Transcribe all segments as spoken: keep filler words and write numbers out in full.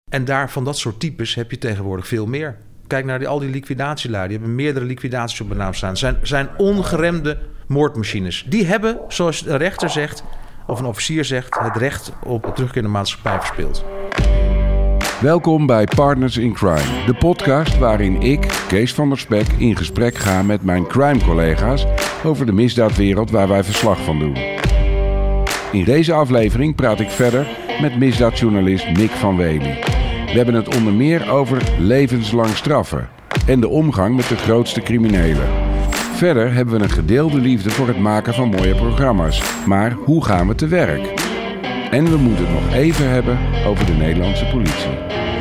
En daar van dat soort types heb je tegenwoordig veel meer. Kijk naar die, al die liquidatielui. Die hebben meerdere liquidaties op hun naam staan. Zijn, zijn ongeremde moordmachines. Die hebben, zoals de rechter zegt, of een officier zegt, het recht op het terugkeer in de maatschappij verspeeld. Welkom bij Partners in Crime, de podcast waarin ik, Kees van der Spek, in gesprek ga met mijn crime-collega's over de misdaadwereld waar wij verslag van doen. In deze aflevering praat ik verder met misdaadjournalist Mick van Wely. We hebben het onder meer over levenslang straffen en de omgang met de grootste criminelen. Verder hebben we een gedeelde liefde voor het maken van mooie programma's. Maar hoe gaan we te werk? En we moeten het nog even hebben over de Nederlandse politie.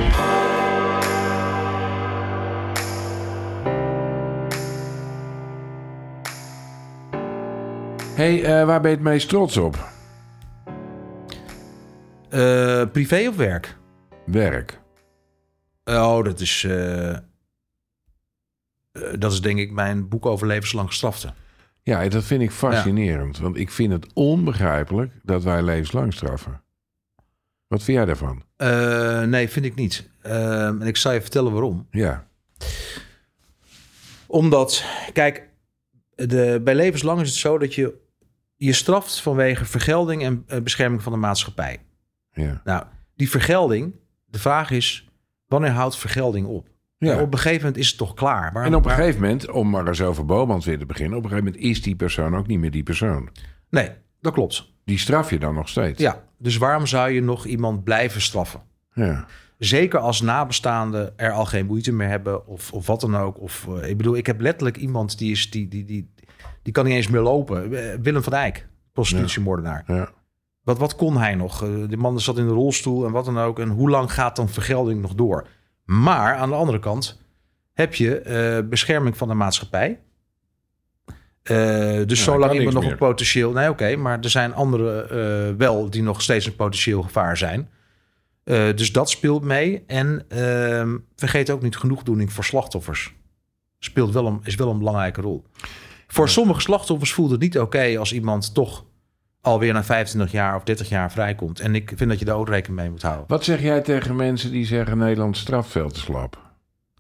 Hey, uh, waar ben je het meest trots op? Uh, privé of werk? Werk. Oh, dat is, uh, uh, dat is denk ik mijn boek over levenslang gestraften. Ja, dat vind ik fascinerend. Ja. Want ik vind het onbegrijpelijk dat wij levenslang straffen. Wat vind jij daarvan? Uh, nee, vind ik niet. Uh, en ik zal je vertellen waarom. Ja. Omdat, kijk, de, bij levenslang is het zo dat je je straft vanwege vergelding en uh, bescherming van de maatschappij. Ja. Nou, die vergelding, de vraag is, wanneer houdt vergelding op? Ja. Op een gegeven moment is het toch klaar. Waarom, en op een waar... gegeven moment, om maar eens over Bomans weer te beginnen, op een gegeven moment is die persoon ook niet meer die persoon. Nee, dat klopt. Die straf je dan nog steeds. Ja, dus waarom zou je nog iemand blijven straffen? Ja. Zeker als nabestaanden er al geen moeite meer hebben of, of wat dan ook. Of, uh, ik bedoel, ik heb letterlijk iemand die is die, die, die, die kan niet eens meer lopen. Uh, Willem van Dijk, prostitutiemoordenaar. Ja. Ja. Wat, wat kon hij nog? Uh, die man zat in de rolstoel en wat dan ook. En hoe lang gaat dan vergelding nog door? Maar aan de andere kant heb je uh, bescherming van de maatschappij. Uh, dus ja, zolang iemand nog meer. een potentieel... Nee, oké, okay, maar er zijn anderen uh, wel die nog steeds een potentieel gevaar zijn. Uh, dus dat speelt mee. En uh, vergeet ook niet genoegdoening voor slachtoffers. Speelt wel een, is wel een belangrijke rol. Voor ja. sommige slachtoffers voelt het niet oké okay als iemand toch alweer na vijfentwintig jaar of dertig jaar vrijkomt. En ik vind dat je daar ook rekening mee moet houden. Wat zeg jij tegen mensen die zeggen Nederland straft veel te slap? Nou,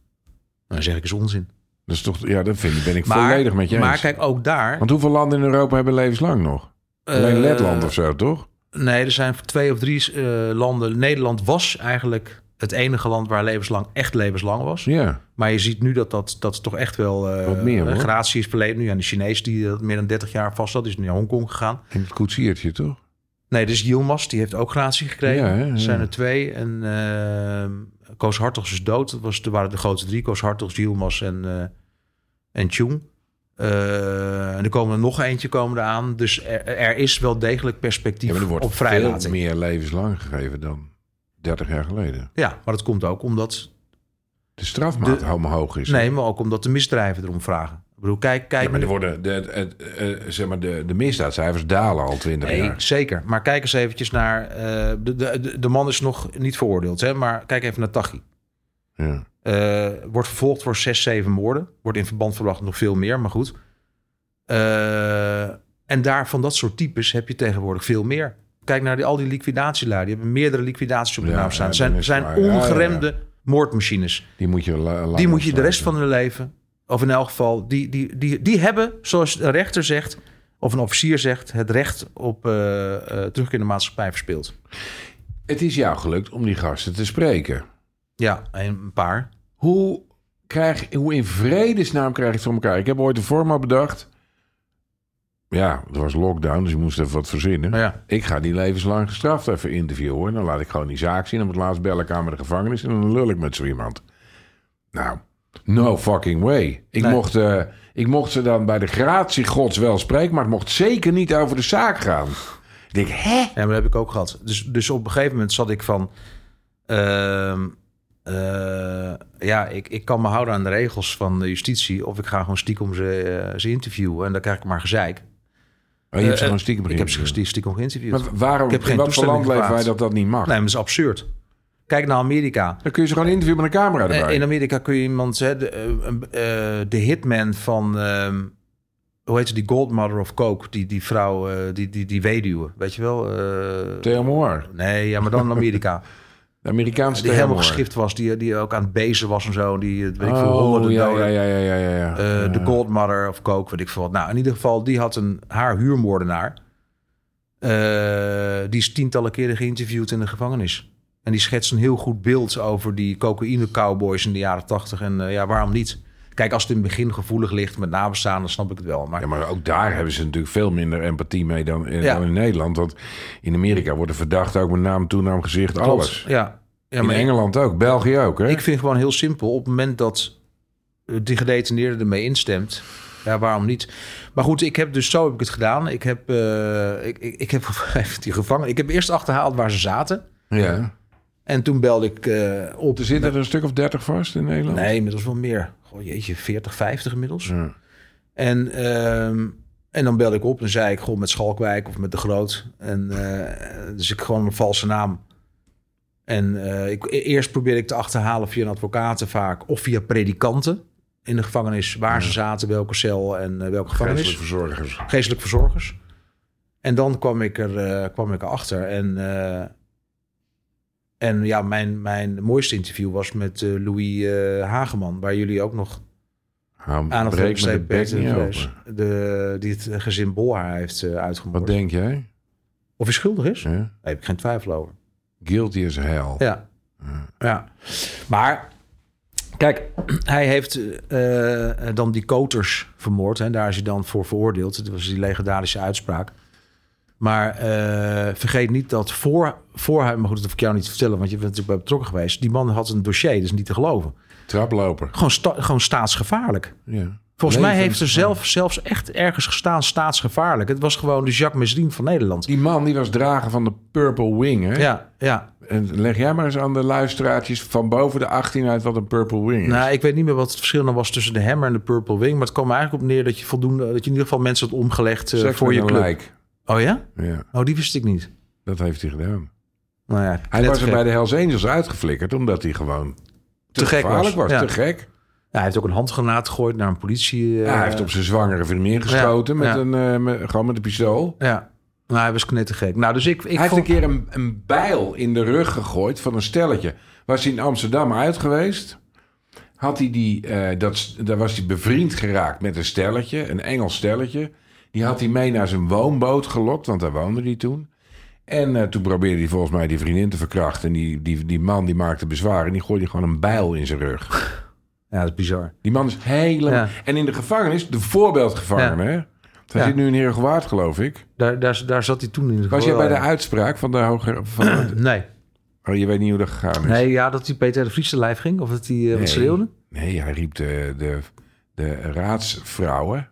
dan zeg ik is onzin. Dat is toch, ja, dat vind ik, ben ik maar, volledig met je eens. Maar kijk, ook daar... Want hoeveel landen in Europa hebben levenslang nog? Alleen uh, Letland of zo, toch? Nee, er zijn twee of drie uh, landen. Nederland was eigenlijk het enige land waar levenslang echt levenslang was. Ja. Maar je ziet nu dat dat, dat toch echt wel uh, Wat meer, hoor. gratie is verleden. Nu aan de Chinees die dat meer dan dertig jaar vast zat, is nu naar Hongkong gegaan. En het koetsiertje, toch? Nee, dus Yilmaz, die heeft ook gratie gekregen. Ja, hè, ja. Er zijn er twee. En uh, Koos Hartogs is dood. Dat was, er waren de grootste drie. Koos Hartogs, Yilmaz en, uh, en Tjoeng. Uh, en er komen er nog eentje komen er aan. Dus er, er is wel degelijk perspectief ja, maar er wordt op vrijlating. veel meer levenslang gegeven dan dertig jaar geleden. Ja, maar dat komt ook omdat... De strafmaat de, omhoog is. Nee, maar ook omdat de misdrijven erom vragen. Ik bedoel, kijk... kijk ja, maar er worden de, de, de, zeg maar de, de misdaadcijfers dalen al twintig nee, jaar. Zeker. Maar kijk eens eventjes naar... Uh, de, de, de man is nog niet veroordeeld, hè? Maar kijk even naar Taghi. Ja. Uh, wordt vervolgd voor zes, zeven moorden. Wordt in verband verwacht nog veel meer, maar goed. Uh, en daar van dat soort types heb je tegenwoordig veel meer. Kijk naar die, al die liquidatielui. Die hebben meerdere liquidaties op hun naam staan. Ja, zijn zijn ongeremde ja, ja, ja. moordmachines. Die moet je, la, die moet je de rest van hun leven... of in elk geval... Die, die, die, die hebben, zoals de rechter zegt... of een officier zegt... het recht op uh, uh, terugkeer in de maatschappij verspeeld. Het is jou gelukt om die gasten te spreken. Ja, een paar. Hoe, krijg, hoe in vredesnaam krijg je het voor elkaar? Ik heb ooit een format bedacht. Ja, het was lockdown, dus je moest even wat verzinnen. Ja. Ik ga die levenslang gestraft even interviewen. En dan laat ik gewoon die zaak zien. En op het laatst bel ik aan met de gevangenis. En dan lul ik met zo iemand. Nou, no fucking way. Ik, nee. mocht, uh, ik mocht ze dan bij de gratie gods wel spreken. Maar het mocht zeker niet over de zaak gaan. Ik denk, hè? Ja, maar dat heb ik ook gehad. Dus, dus op een gegeven moment zat ik van... Uh, Uh, ja, ik, ik kan me houden aan de regels van de justitie... of ik ga gewoon stiekem ze, uh, ze interviewen... en dan krijg ik maar gezeik. Oh, je hebt ze uh, gewoon stiekem Ik heb ze stiekem geïnterviewd. Maar waarom, ik heb geen in wat voor land leven wij dat dat niet mag? Nee, maar dat is absurd. Kijk naar Amerika. Dan kun je ze gewoon interviewen met een camera erbij. In Amerika kun je iemand... Hè, de, uh, uh, de hitman van... Uh, hoe heet ze? Die Godmother of Coke. Die, die vrouw, uh, die, die, die weduwe. Weet je wel? Uh, Theo Moore. Nee, ja, maar dan in Amerika. De Amerikaanse die helemaal terror. geschikt was, die, die ook aan het bezen was en zo. Die, weet ik veel, Oh, honderden ja, doden. ja, ja, ja, ja, ja. Uh, ja. De Godmother of Coke, weet ik veel wat. Nou, in ieder geval, die had een haar huurmoordenaar. Uh, die is tientallen keren geïnterviewd in de gevangenis. En die schetst een heel goed beeld over die cocaïne-cowboys in de jaren tachtig. En uh, ja, waarom niet? Kijk, als het in het begin gevoelig ligt met nabestaanden, snap ik het wel. Maar, ja, maar ook daar hebben ze natuurlijk veel minder empathie mee dan in, ja. dan in Nederland. Want in Amerika worden verdachten ook met naam, toenaam, gezicht, Klopt. alles. Ja. Ja, in Engeland ook, België ook. Hè? Ik vind gewoon heel simpel. Op het moment dat die gedetineerde ermee instemt, ja, waarom niet? Maar goed, ik heb dus zo heb ik het gedaan. Ik heb, uh, ik, ik, ik heb die gevangen. Ik heb eerst achterhaald waar ze zaten. Ja. En toen belde ik uh, op. Er zitten er een stuk of dertig vast in Nederland? Nee, inmiddels wel meer. Goh, jeetje, veertig, vijftig inmiddels. Ja. En, um, en dan belde ik op en zei ik gewoon met Schalkwijk of met De Groot. En uh, dus ik gewoon een valse naam. En uh, ik, eerst probeerde ik te achterhalen via een advocaten vaak of via predikanten in de gevangenis, waar ja. ze zaten, welke cel en uh, welke gevangenis. Geestelijk verzorgers. Geestelijk verzorgers. En dan kwam ik er uh, kwam ik erachter. En, uh, en ja, mijn, mijn mooiste interview was met uh, Louis uh, Hageman, waar jullie ook nog Ha, aan het breek met de bek niet open. De, die het gezin Bolhaar heeft uh, uitgemoord. Wat denk jij? Of hij schuldig is? Ja. Daar heb ik geen twijfel over. Guilty as hell. Ja. Ja. ja. Maar, kijk, hij heeft uh, dan die Koters vermoord. Hè. Daar is hij dan voor veroordeeld. Dat was die legendarische uitspraak. Maar uh, vergeet niet dat voor, voor hij... Maar goed, dat hoef ik jou niet te vertellen, want je bent natuurlijk bij betrokken geweest. Die man had een dossier, dat is niet te geloven. Traploper. Gewoon, sta, gewoon staatsgevaarlijk. Ja. Volgens Levens, mij heeft er zelf, zelfs echt ergens gestaan staatsgevaarlijk. Het was gewoon de Jacques Mesrine van Nederland. Die man die was drager van de Purple Wing, hè? Ja, ja. En leg jij maar eens aan de luisteraartjes van boven de achttien uit wat een Purple Wing is. Nou, ik weet niet meer wat het verschil dan was tussen de Hammer en de Purple Wing. Maar het kwam er eigenlijk op neer dat je voldoende, dat je in ieder geval mensen had omgelegd uh, voor je club. Lijk. Oh ja? Ja. Oh, die wist ik niet. Dat heeft hij gedaan. Nou ja, hij was er gek. bij de Hells Angels uitgeflikkerd omdat hij gewoon te, te gek was. was ja. Te gek. Ja, hij heeft ook een handgranaat gegooid naar een politie. Uh, ja, hij heeft op zijn zwangere vriendin geschoten ja, met ja. een uh, met, gewoon met een pistool. Ja. Nou, hij was knettergek. Nou, dus ik, ik hij vond... heeft een keer een, een bijl in de rug gegooid van een stelletje. Was hij in Amsterdam uit geweest? Had hij die, uh, dat, daar was hij bevriend geraakt met een stelletje, een Engels stelletje. Die had hij mee naar zijn woonboot gelokt, want daar woonde hij toen. En uh, toen probeerde hij volgens mij die vriendin te verkrachten. En die, die, die man die maakte bezwaar en die gooide gewoon een bijl in zijn rug. Ja, dat is bizar. Die man is helemaal... Ja. En in de gevangenis, de voorbeeldgevangene, ja. hè? Hij ja. zit nu in Heerhugowaard, geloof ik. Daar, daar, daar zat hij toen in. De Was jij bij de uitspraak van de hoger... Van de... Nee. Oh, je weet niet hoe dat gegaan is? Nee, ja, dat hij Peter de Vries te lijf ging? Of dat hij uh, nee. wat schreeuwde? Nee, hij riep de, de, de raadsvrouwen.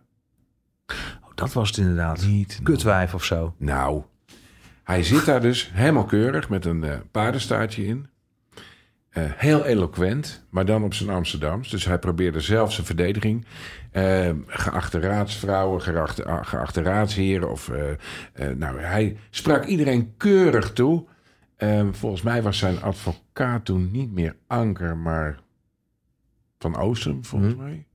Oh, dat was het inderdaad. Niet. Kutwijf of zo. Nou, hij zit daar dus helemaal keurig met een uh, paardenstaartje in. Uh, heel eloquent, maar dan op zijn Amsterdams. Dus hij probeerde zelf zijn verdediging. Uh, geachte raadsvrouwen, geachte, uh, geachte raadsheren. Of, uh, uh, nou, hij sprak iedereen keurig toe. Uh, volgens mij was zijn advocaat toen niet meer Anker, maar Van Oostrum, volgens hmm. mij.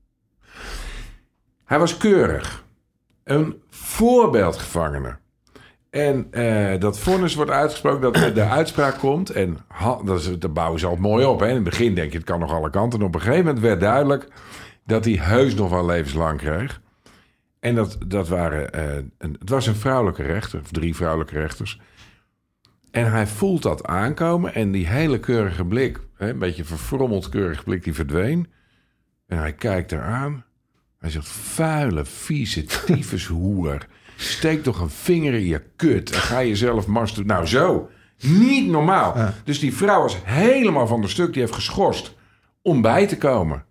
Hij was keurig. Een voorbeeldgevangene. En uh, dat vonnis wordt uitgesproken, dat de uitspraak komt. En ha, dat, is, dat bouwen ze altijd mooi op. Hè? In het begin denk je, het kan nog alle kanten. En op een gegeven moment werd duidelijk dat hij heus nog wel levenslang kreeg. En dat, dat waren, uh, een, het was een vrouwelijke rechter, of drie vrouwelijke rechters. En hij voelt dat aankomen. En die hele keurige blik, hè, een beetje verfrommeld keurige blik, die verdween. En hij kijkt eraan. Hij zegt, vuile, vieze, tyfushoer. Steek toch een vinger in je kut en ga jezelf masturberen. Nou zo, niet normaal. Ja. Dus die vrouw was helemaal van de stuk. Die heeft geschorst om bij te komen.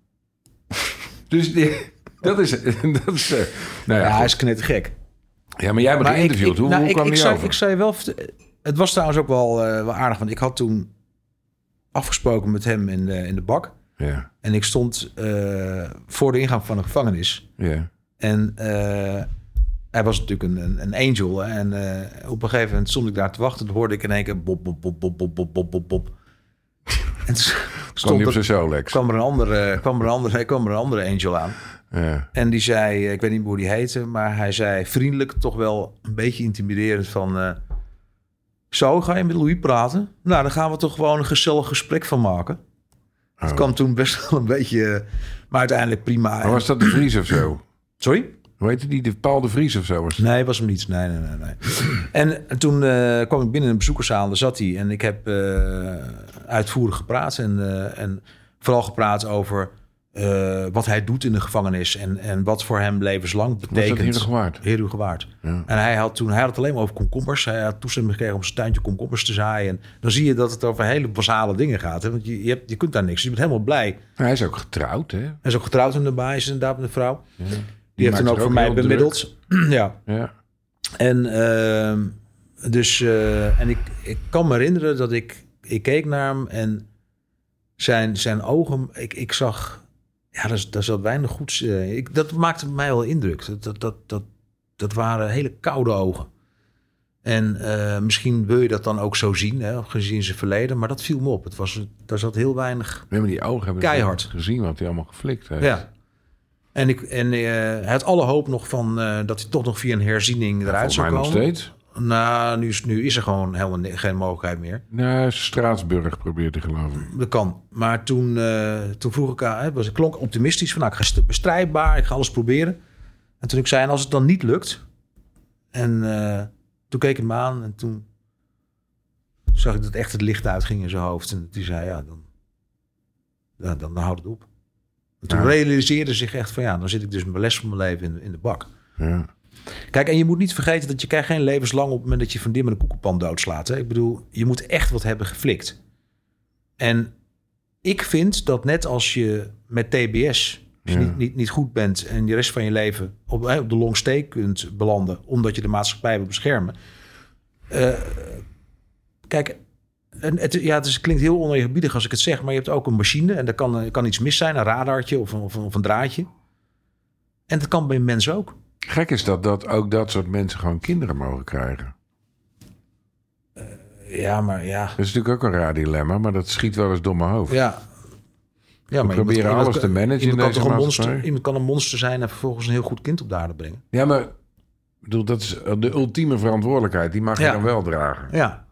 Dus die, dat is... Dat is uh, nou ja, ja hij is knettergek. Ja, maar jij bent geïnterviewd. Hoe, nou, hoe ik, kwam ik, die zei, over? Ik zei wel... Het was trouwens ook wel, uh, wel aardig. Want ik had toen afgesproken met hem in de, in de bak. Ja. En ik stond uh, voor de ingang van de gevangenis. Ja. En... Uh, hij was natuurlijk een, een, een angel. Hè? En uh, op een gegeven moment stond ik daar te wachten. Toen hoorde ik in één keer bop, bop, bop, bop, bop, bop, bop, bop. En toen stond kwam, er, Solex. kwam er een andere, kwam er een andere, kwam er een andere angel aan. Ja. En die zei, ik weet niet meer hoe die heette, maar hij zei vriendelijk, toch wel een beetje intimiderend van... Uh, Zo, ga je met Louis praten? Nou, dan gaan we toch gewoon een gezellig gesprek van maken. Het Oh. kwam toen best wel een beetje... Maar uiteindelijk prima. Maar was dat de Vries of zo? Sorry? Hoe heette die? De Paul de Vries of zo? Was het? Nee, was hem niet. Nee, nee, nee. nee. En, en toen uh, kwam ik binnen in een bezoekerszaal. Daar zat hij. En ik heb uh, uitvoerig gepraat. En, uh, en vooral gepraat over uh, wat hij doet in de gevangenis. En, en wat voor hem levenslang betekent. Was dat Heerhugowaard? Heerhugowaard. Ja. En hij had toen hij had het alleen maar over komkommers. Hij had toestemming gekregen om zijn tuintje komkommers te zaaien. En dan zie je dat het over hele basale dingen gaat. Hè? Want je, je, hebt, je kunt daar niks. Je bent helemaal blij. Hij is ook getrouwd, hè? Hij is ook getrouwd in de baas, inderdaad, met een vrouw. Ja. Die, Die heeft maakt dan ook er voor ook mij heel bemiddeld. ja. Ja. En uh, dus uh, en ik, ik kan me herinneren dat ik ik keek naar hem en zijn zijn ogen. Ik, ik zag ja, daar, daar zat weinig goeds. Uh, ik, dat maakte mij wel indruk. Dat dat dat dat, dat waren hele koude ogen. En uh, misschien wil je dat dan ook zo zien, hè, gezien zijn verleden. Maar dat viel me op. Het was daar zat heel weinig. Nee, maar die ogen hebben keihard gezien wat hij allemaal geflikt heeft. Ja. En, ik, en uh, hij had alle hoop nog van uh, dat hij toch nog via een herziening eruit zou komen. Volgens mij nog steeds. Nou, nu is, nu is er gewoon helemaal geen mogelijkheid meer. Nou, Straatsburg probeert te geloven. Dat kan. Maar toen, uh, toen vroeg ik aan, was ik klonk optimistisch van, nou, ik ga bestrijdbaar, ik ga alles proberen. En toen ik zei, en als het dan niet lukt, en uh, toen keek ik hem aan en toen zag ik dat echt het licht uitging in zijn hoofd. En die zei, ja, dan, ja, dan, dan houdt het op. En toen ja. realiseerde zich echt van, ja, dan zit ik dus mijn les van mijn leven in, in de bak. Ja. Kijk, en je moet niet vergeten dat je krijgt geen levenslang op het moment dat je van dim met een koekenpan doodslaat. Hè? Ik bedoel, je moet echt wat hebben geflikt. En ik vind dat net als je met T B S, als je ja. niet, niet, niet goed bent en de rest van je leven op, op de long stay kunt belanden, omdat je de maatschappij wil beschermen. Uh, kijk, en het, ja, het, is, het klinkt heel oneerbiedig als ik het zeg, maar je hebt ook een machine en er kan, kan iets mis zijn, een radartje of een, of een, of een draadje. En dat kan bij mensen ook. Gek is dat, dat ook dat soort mensen gewoon kinderen mogen krijgen. Uh, ja, maar ja. Dat is natuurlijk ook een raar dilemma, maar dat schiet wel eens door mijn hoofd. Ja. Ja, maar we proberen iemand, alles iemand, te managen iemand in deze kan maatschappij. Monster, iemand kan een monster zijn en vervolgens een heel goed kind op de aarde brengen. Ja, maar bedoel, dat is de ultieme verantwoordelijkheid. Die mag je ja. dan wel dragen. Ja.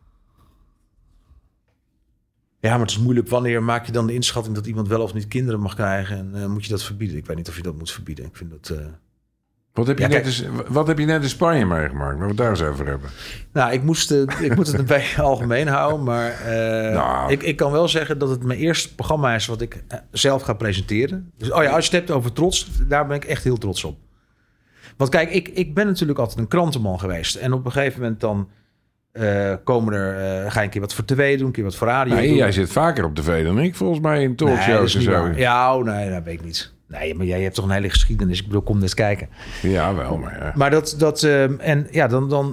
Ja, maar het is moeilijk. Wanneer maak je dan de inschatting dat iemand wel of niet kinderen mag krijgen? En uh, moet je dat verbieden? Ik weet niet of je dat moet verbieden. Ik vind dat... Uh... Wat heb, je ja, net kijk, eens, wat heb je net in Spanje meegemaakt? Waar we het daar eens over hebben. Nou, ik, moest, uh, ik moet het een beetje algemeen houden. Maar uh, nou. ik, ik kan wel zeggen dat het mijn eerste programma is wat ik uh, zelf ga presenteren. Dus oh ja, als je het hebt over trots, daar ben ik echt heel trots op. Want kijk, ik, ik ben natuurlijk altijd een krantenman geweest. En op een gegeven moment dan uh, komen er... Uh, ga je een keer wat voor tv doen, een keer wat voor radio nee, doen. Jij zit vaker op tv dan ik, volgens mij, in talkshows nee, en zo. Waar. Ja, oh, nee, dat weet ik niet. Nee, maar jij hebt toch een hele geschiedenis. Ik bedoel, kom eens kijken. Ja, wel, maar ja. Maar dat... dat uh, en ja, dan, dan...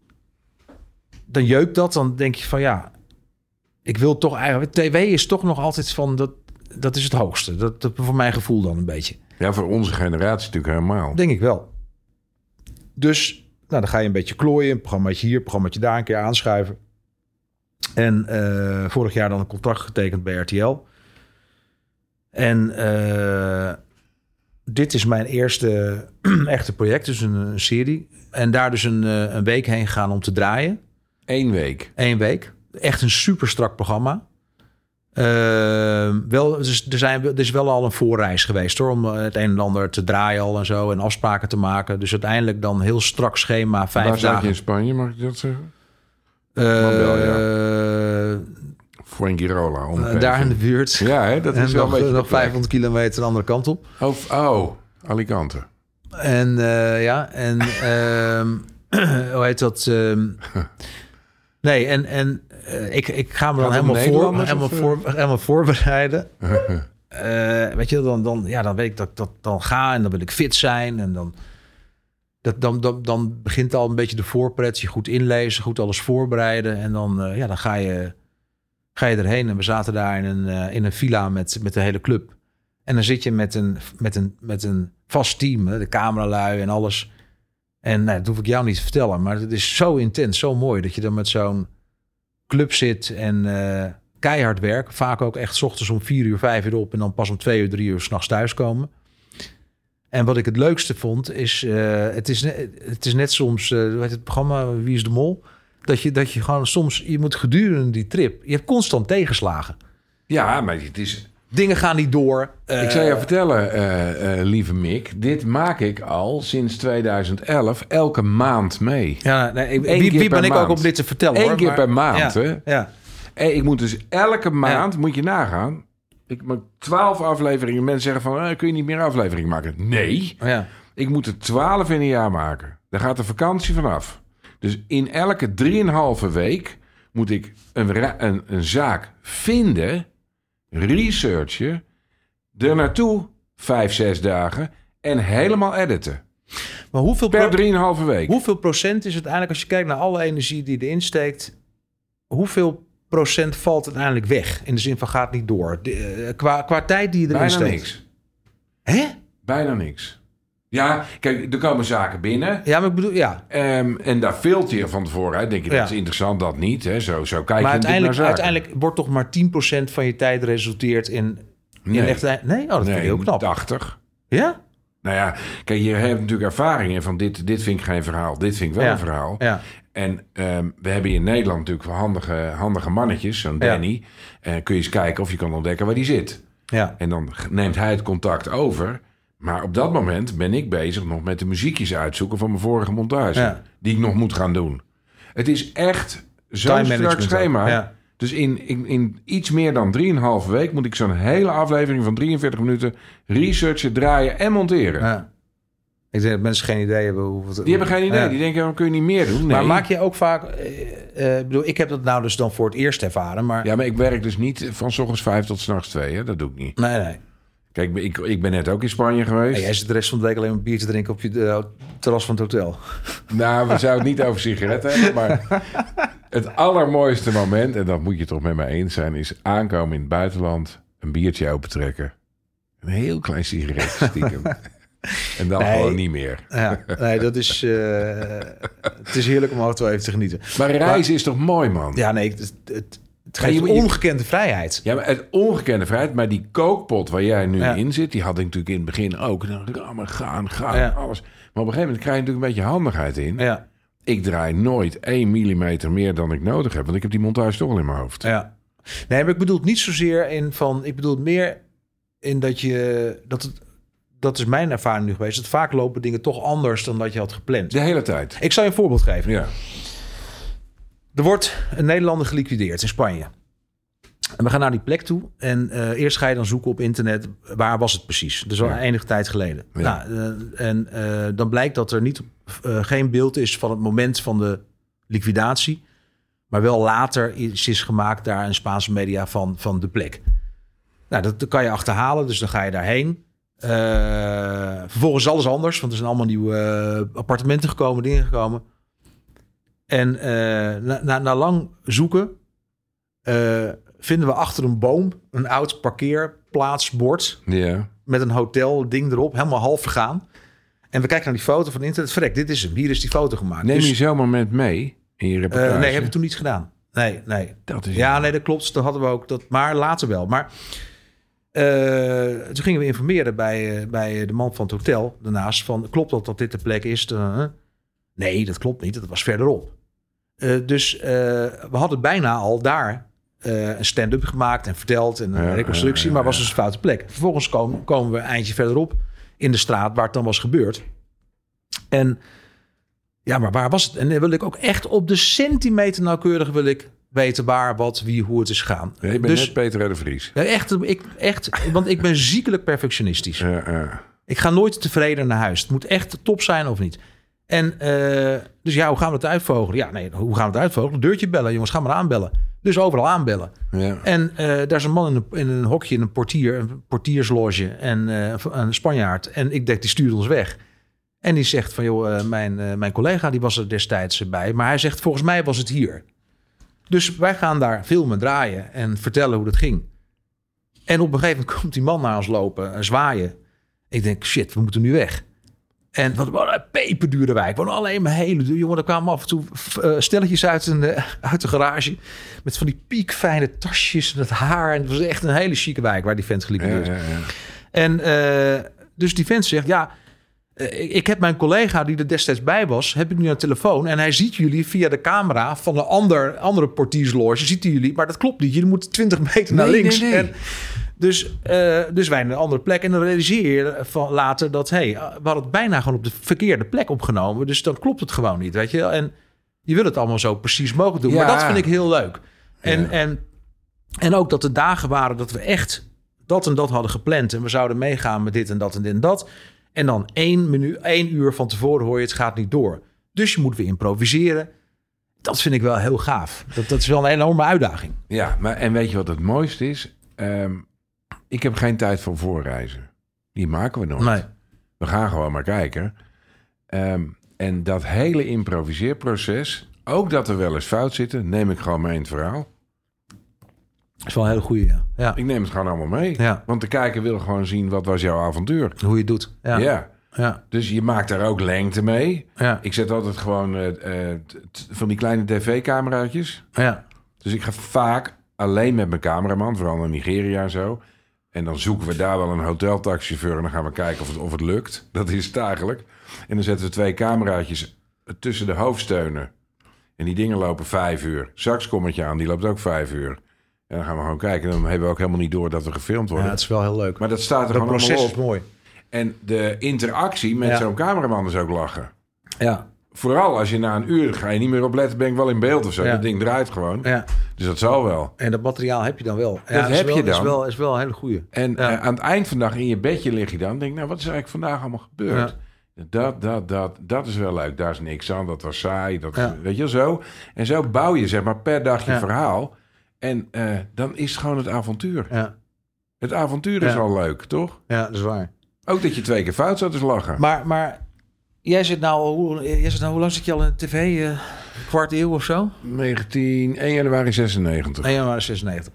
Dan jeukt dat. Dan denk je van, ja... Ik wil toch eigenlijk... T V is toch nog altijd van... Dat, dat is het hoogste. Dat, dat voor mijn gevoel dan een beetje. Ja, voor onze generatie natuurlijk helemaal. Denk ik wel. Dus... Nou, dan ga je een beetje klooien. Een programmaatje hier, een programmaatje daar een keer aanschuiven. En uh, vorig jaar dan een contract getekend bij R T L. En uh, dit is mijn eerste echte project, dus een, een serie. En daar dus een, een week heen gegaan om te draaien. Eén week? Eén week. Echt een super strak programma. Uh, wel, dus er, zijn, er is wel al een voorreis geweest hoor, om het een en ander te draaien al en zo en afspraken te maken. Dus uiteindelijk dan heel strak schema, vijf Waar dagen. zat je in Spanje, mag ik dat zeggen? Uh, Marbella. Fuengirola. Uh, daar in de buurt. Ja, hè, dat is en wel nog, een beetje nog vijfhonderd kilometer de andere kant op. Oh, oh Alicante. En uh, ja, en uh, hoe heet dat? Uh, nee, en, en uh, ik, ik ga me dan helemaal, voor, helemaal, voor, helemaal voorbereiden. uh, weet je, dan, dan, ja, dan weet ik dat ik dat dan ga en dan wil ik fit zijn. En dan, dat, dan, dan, dan begint al een beetje de voorpret. Je goed inlezen, goed alles voorbereiden. En dan, uh, ja, dan ga je, ga je erheen. En we zaten daar in een, uh, in een villa met, met de hele club. En dan zit je met een, met een, met een vast team, hè, de cameralui en alles. En nou, dat hoef ik jou niet te vertellen, maar het is zo intens, zo mooi dat je dan met zo'n club zit en uh, keihard werk. Vaak ook echt 's ochtends om vier uur, vijf uur op en dan pas om twee uur, drie uur 's nachts thuiskomen. En wat ik het leukste vond is, uh, het is, net, het is net soms, uh, hoe heet het programma, Wie is de Mol? Dat je, dat je gewoon soms... Je moet gedurende die trip... Je hebt constant tegenslagen. Ja, maar het is... Dingen gaan niet door. Uh, ik zal je vertellen, uh, uh, lieve Mick. Dit maak ik al sinds tweeduizend elf elke maand mee. Ja, nee, ik, wie wie ben ik maand. ook om dit te vertellen? Eén hoor, keer maar, per maand, ja, hè? Ja. En ik moet dus elke maand, ja. moet je nagaan... Ik maak twaalf afleveringen. Mensen zeggen van, eh, kun je niet meer afleveringen maken? Nee. Ja. Ik moet er twaalf in een jaar maken. Daar gaat de vakantie vanaf. Dus in elke drieënhalve week moet ik een, een, een zaak vinden, researchen, er naartoe vijf, zes dagen en helemaal editen. Maar hoeveel per pro- drieënhalve week. Hoeveel procent is uiteindelijk, als je kijkt naar alle energie die erin steekt, hoeveel procent valt uiteindelijk weg? In de zin van gaat niet door. De, uh, qua, qua tijd die je erin Bijna steekt. niks. Hè? Bijna niks. Ja, kijk, er komen zaken binnen. Ja, maar ik bedoel, ja. Um, en daar filter je van tevoren uit. Denk je, dat Ja. is interessant, dat niet. Hè? Zo, zo kijk Maar je natuurlijk naar uiteindelijk, zaken. uiteindelijk wordt toch maar tien procent van je tijd resulteert in... Nee. in echt, nee? Oh, dat nee, vind ik heel knap. tachtig. Ja? Nou ja, kijk, je hebt natuurlijk ervaringen van dit, dit vind ik geen verhaal. Dit vind ik wel Ja. een verhaal. Ja. En um, we hebben in Nederland natuurlijk handige, handige mannetjes, zo'n Danny. Ja. Uh, kun je eens kijken of je kan ontdekken waar die zit. Ja. En dan neemt hij het contact over. Maar op dat moment ben ik bezig nog met de muziekjes uitzoeken van mijn vorige montage. Ja. Die ik nog moet gaan doen. Het is echt zo'n strak schema. Ja. Dus in, in, in iets meer dan drieënhalve week moet ik zo'n hele aflevering van drieënveertig minuten researchen, draaien en monteren. Ja. Ik denk dat mensen geen idee hebben hoe het... Die hebben geen idee. Ja. Die denken, dan kun je niet meer doen. Nee. Maar maak je ook vaak... Uh, uh, bedoel, ik heb dat nou dus dan voor het eerst ervaren, maar... Ja, maar ik werk dus niet van 's ochtends vijf tot 's nachts twee. Hè? Dat doe ik niet. Nee, nee. Kijk, ik, ik ben net ook in Spanje geweest. En jij zit de rest van de week alleen maar bier te drinken op je uh, terras van het hotel. Nou, we zouden het niet over sigaretten hebben, maar het allermooiste moment, en dat moet je toch met mij eens zijn, is aankomen in het buitenland, een biertje opentrekken. Een heel klein sigaretje stiekem. En dan nee, gewoon niet meer. Ja, nee, dat is... Uh, het is heerlijk om auto even te genieten. Maar reizen maar, is toch mooi, man? Ja, nee, het, het, het geeft je, ongekende vrijheid. Ja, maar het ongekende vrijheid. Maar die kookpot waar jij nu ja. in zit, die had ik natuurlijk in het begin ook. En dan dacht ik, oh, maar gaan, gaan, ja. alles. Maar op een gegeven moment krijg je natuurlijk een beetje handigheid in. Ja. Ik draai nooit één millimeter meer dan ik nodig heb. Want ik heb die montage toch al in mijn hoofd. Ja. Nee, maar ik bedoel het niet zozeer in van... Ik bedoel het meer in dat je... Dat het, dat is mijn ervaring nu geweest. Dat vaak lopen dingen toch anders dan dat je had gepland. De hele tijd. Ik zal je een voorbeeld geven. Ja. Er wordt een Nederlander geliquideerd in Spanje. En we gaan naar die plek toe. En uh, eerst ga je dan zoeken op internet. Waar was het precies? Dat is al ja. enige tijd geleden. Ja. Nou, uh, en uh, dan blijkt dat er niet, uh, geen beeld is van het moment van de liquidatie. Maar wel later is, is gemaakt daar in Spaanse media van, van de plek. Nou, dat, dat kan je achterhalen. Dus dan ga je daarheen. Uh, vervolgens is alles anders. Want er zijn allemaal nieuwe uh, appartementen gekomen, dingen gekomen. En uh, na, na, na lang zoeken... Uh, vinden we achter een boom een oud parkeerplaatsbord... Yeah. met een hotel, ding erop, helemaal half vergaan. En we kijken naar die foto van internet. Verrek, dit is hem. Hier is die foto gemaakt. Neem dus, je zo'n moment mee in je reportage? Uh, nee, heb ik toen niets gedaan. Nee, nee. Dat is ja, jammer. Nee, dat klopt. Dat hadden we ook. Dat, maar later wel. Maar uh, toen gingen we informeren bij, uh, bij de man van het hotel daarnaast... van klopt dat dat dit de plek is? Uh, nee, dat klopt niet. Dat was verderop. Uh, dus uh, we hadden bijna al daar... Uh, een stand-up gemaakt en verteld en een ja, reconstructie, ja, ja, ja. maar was dus een foute plek. Vervolgens komen, komen we een eindje verderop in de straat waar het dan was gebeurd. En ja, maar waar was het? En dan wil ik ook echt op de centimeter nauwkeurig wil ik weten waar, wat, wie, hoe het is gegaan. Ja, je bent dus, net Peter R. de Vries. Ja, echt, ik, echt, want ik ben ziekelijk perfectionistisch. Ja, ja. Ik ga nooit tevreden naar huis. Het moet echt top zijn of niet. En uh, dus ja, hoe gaan we het uitvogelen? Ja, nee, hoe gaan we het uitvogelen? Deurtje bellen, jongens, ga maar aanbellen. Dus overal aanbellen. Ja. En uh, daar is een man in een, in een hokje, in een portier, een portiersloge en uh, een Spanjaard. En ik denk, die stuurt ons weg. En die zegt van, joh, uh, mijn, uh, mijn collega die was er destijds bij. Maar hij zegt, volgens mij was het hier. Dus wij gaan daar filmen, draaien en vertellen hoe dat ging. En op een gegeven moment komt die man naar ons lopen, uh, zwaaien. Ik denk, shit, we moeten nu weg. En wat een peperdure wijk. Wat alleen maar hele duur. Jongen, er kwamen af en toe uh, stelletjes uit, een, uh, uit de garage. Met van die piekfijne tasjes en het haar. En het was echt een hele chique wijk waar die vent geliquideerd. Ja, ja, ja. En uh, dus die vent zegt, ja, Uh, ik, ik heb mijn collega die er destijds bij was, heb ik nu aan de telefoon. En hij ziet jullie via de camera van een ander, andere portiersloge. Ziet hij jullie, maar dat klopt niet. Jullie moeten twintig meter naar nee, links. Nee, nee. En dus, uh, dus wij naar een andere plek. En dan realiseer je van later dat... Hey, we hadden het bijna gewoon op de verkeerde plek opgenomen. Dus dan klopt het gewoon niet, weet je. En je wil het allemaal zo precies mogelijk doen. Ja. Maar dat vind ik heel leuk. En, ja. en, en ook dat de dagen waren dat we echt dat en dat hadden gepland. En we zouden meegaan met dit en dat en dit en dat. En dan één, minuut, één uur van tevoren hoor je het gaat niet door. Dus je moet weer improviseren. Dat vind ik wel heel gaaf. Dat, dat is wel een enorme uitdaging. Ja, maar en weet je wat het mooiste is? Um, ik heb geen tijd voor voorreizen. Die maken we nooit. Nee. We gaan gewoon maar kijken. Um, en dat hele improviseerproces, ook dat er wel eens fout zitten, neem ik gewoon mee in het verhaal. Dat is wel een hele goeie, ja. ja. Ik neem het gewoon allemaal mee. Ja. Want de kijker wil gewoon zien, wat was jouw avontuur? Hoe je het doet. Ja. ja. ja. Dus je maakt daar ook lengte mee. Ja. Ik zet altijd gewoon uh, uh, t- t- van die kleine tv-cameraatjes. Ja. Dus ik ga vaak alleen met mijn cameraman, vooral naar Nigeria en zo. En dan zoeken we daar wel een hoteltaxichauffeur en dan gaan we kijken of het, of het lukt. Dat is het eigenlijk. En dan zetten we twee cameraatjes tussen de hoofdsteunen. En die dingen lopen vijf uur. Saxkommetje aan, die loopt ook vijf uur. En dan gaan we gewoon kijken. En dan hebben we ook helemaal niet door dat we gefilmd worden. Ja, het is wel heel leuk. Maar dat staat er dat gewoon proces allemaal op. is mooi. En de interactie met ja. zo'n cameraman is ook lachen. Ja. Vooral als je na een uur ga je niet meer op letten, ben ik wel in beeld of zo. Ja. Dat ding draait gewoon. Ja. Dus dat zal wel. En dat materiaal heb je dan wel. Ja, dat is heb wel, je dan. Is wel, is wel een hele goeie. En ja. uh, aan het eind van de dag in je bedje lig je dan. Denk nou, wat is er eigenlijk vandaag allemaal gebeurd? Ja. Dat, dat, dat, dat is wel leuk. Daar is niks aan. Dat was saai. Dat, ja. Weet je zo. En zo bouw je zeg maar per dag je ja. verhaal. En uh, dan is het gewoon het avontuur. Ja. Het avontuur is ja. al leuk, toch? Ja, dat is waar. Ook dat je twee keer fout zat is lachen. Maar, maar jij zit nou, hoe, jij zit nou, hoe lang zit je al in de tv? Uh, kwart eeuw of zo? negentien, één januari zesennegentig. één januari zesennegentig.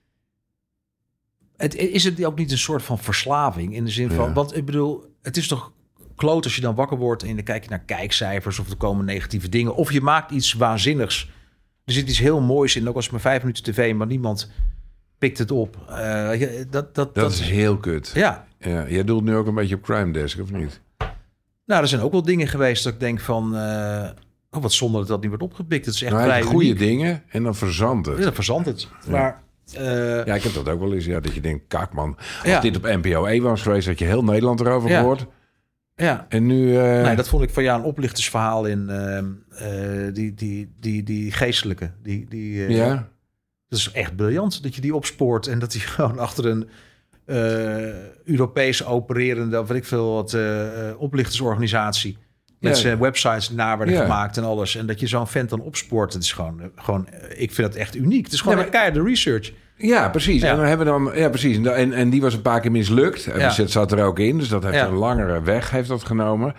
Het, is het ook niet een soort van verslaving in de zin van... Ja. Want ik bedoel, het is toch kloot als je dan wakker wordt... en dan kijk je naar kijkcijfers of er komen negatieve dingen... of je maakt iets waanzinnigs. Er zit iets heel moois in, ook als het maar vijf minuten tv... maar niemand pikt het op. Uh, dat, dat, dat, dat is heel kut. Ja. ja. Jij doelt nu ook een beetje op Crime Desk, of niet? Nou, er zijn ook wel dingen geweest dat ik denk van... Uh, oh, wat zonde dat dat niet wordt opgepikt. Het is echt nou, vrij goede uniek. dingen en dan verzandt het. Ja, dan verzandt het. Ja. Maar... Uh, ja, ik heb dat ook wel eens. Ja, dat je denkt, kak man. Als ja. dit op N P O één was geweest, had je heel Nederland erover ja. gehoord. Ja. En nu... Uh... Nee, dat vond ik van jou een oplichtersverhaal in uh, uh, die, die, die, die geestelijke. Die, die, uh, ja. Dat is echt briljant dat je die opspoort en dat die gewoon achter een uh, Europese opererende, of weet ik veel wat, uh, oplichtersorganisatie met ja. zijn websites naar werden ja. gemaakt en alles. En dat je zo'n vent dan opspoort, dat is gewoon, gewoon, ik vind dat echt uniek. Het is gewoon ja, maar... een keiharde research. Ja, precies. Ja. En dan hebben we dan, ja, precies. En, en die was een paar keer mislukt. En ja. dat zat er ook in, dus dat heeft ja. een langere weg heeft dat genomen.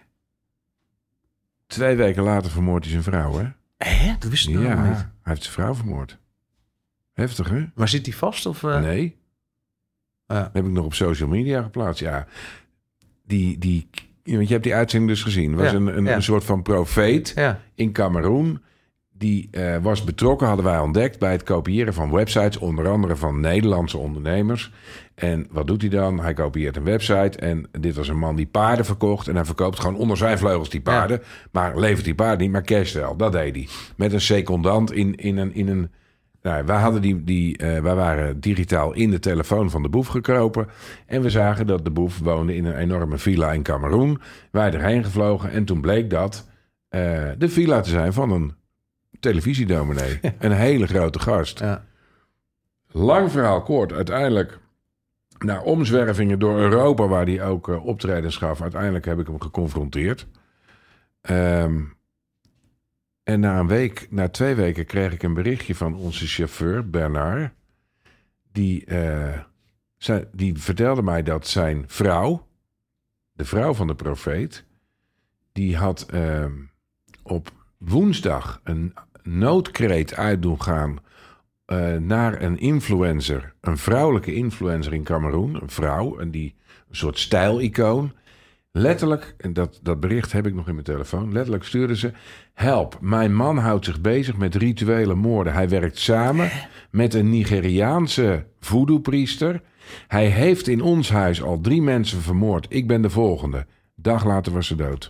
Twee weken later vermoordt hij zijn vrouw, hè? Hè? Dat wist ik ja, nog niet. Hij heeft zijn vrouw vermoord. Heftig, hè? Maar zit hij vast? Of, uh... Nee. Ja. Dat heb ik nog op social media geplaatst. Ja, die, die, want je hebt die uitzending dus gezien. Er was ja. een, een, ja. een soort van profeet ja. in Kameroen. Die uh, was betrokken, hadden wij ontdekt, bij het kopiëren van websites. Onder andere van Nederlandse ondernemers. En wat doet hij dan? Hij kopieert een website. En dit was een man die paarden verkocht. En hij verkoopt gewoon onder zijn vleugels die paarden. Ja. Maar levert die paarden niet, maar cash wel. Dat deed hij. Met een secondant in, in een... In een Nou, wij, hadden die, die, uh, wij waren digitaal in de telefoon van de boef gekropen. En we zagen dat de boef woonde in een enorme villa in Kameroen. Wij erheen gevlogen. En toen bleek dat uh, de villa te zijn van een televisiedominee. Ja. Een hele grote gast. Ja. Lang verhaal kort. Uiteindelijk, na omzwervingen door Europa, waar hij ook uh, optredens gaf. Uiteindelijk heb ik hem geconfronteerd. Um, En na een week, na twee weken, kreeg ik een berichtje van onze chauffeur, Bernard. Die, uh, zij, die vertelde mij dat zijn vrouw, de vrouw van de profeet, die had uh, op woensdag een noodkreet uit doen gaan uh, naar een influencer, een vrouwelijke influencer in Kameroen, een vrouw, en die een soort stijlicoon. Letterlijk, en dat, dat bericht heb ik nog in mijn telefoon, letterlijk stuurde ze: help, mijn man houdt zich bezig met rituele moorden. Hij werkt samen met een Nigeriaanse voodoo-priester. Hij heeft in ons huis al drie mensen vermoord. Ik ben de volgende. Dag later was ze dood.